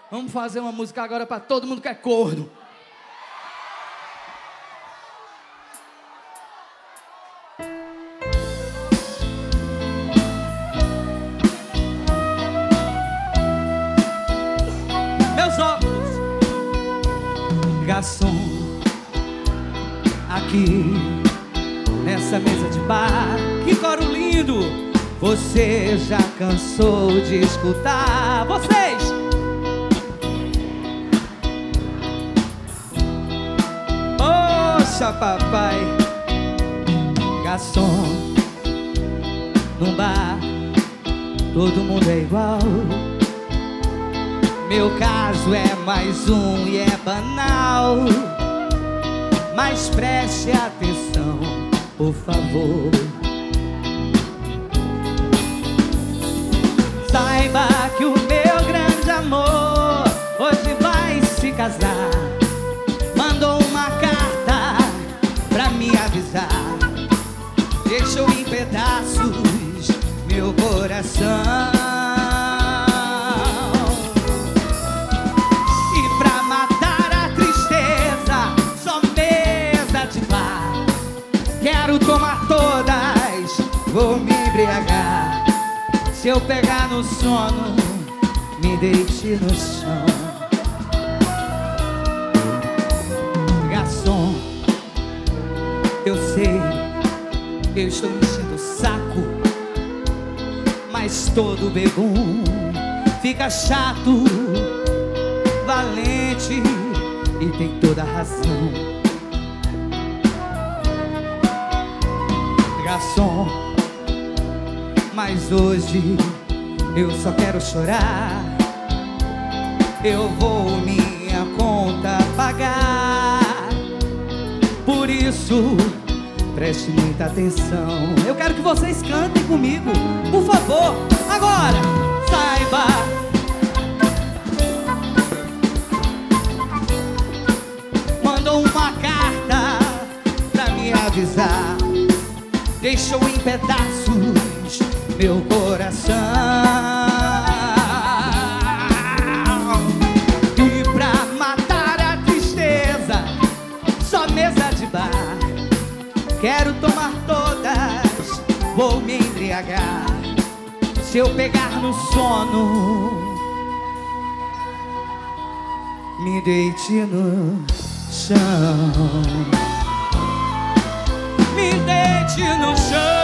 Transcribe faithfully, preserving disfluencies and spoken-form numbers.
Vamos fazer uma música agora pra todo mundo que é corno. Meus óculos, garçom, aqui nessa mesa de bar, que coro lindo. Você já cansou de escutar? Vocês! Poxa, papai, garçom, num bar todo mundo é igual. Meu caso é mais um e é banal, mas preste atenção, por favor. Saiba que o meu grande amor hoje vai se casar. Mandou uma carta pra me avisar. Deixou em pedaços meu coração. E pra matar a tristeza, só mesa de bar. Quero tomar todas, vou me embriagar. Se eu pegar no sono, me deite no chão. Garçom, eu sei, eu estou enchendo o saco, mas todo bebum fica chato, valente e tem toda a razão. Garçom, mas hoje eu só quero chorar. Eu vou minha conta pagar. Por isso, preste muita atenção. Eu quero que vocês cantem comigo, por favor. Agora, saiba. Mandou uma carta pra me avisar. Deixou em pedaços meu coração. E pra matar a tristeza, só mesa de bar. Quero tomar todas, vou me embriagar. Se eu pegar no sono, me deite no chão. Me deite no chão.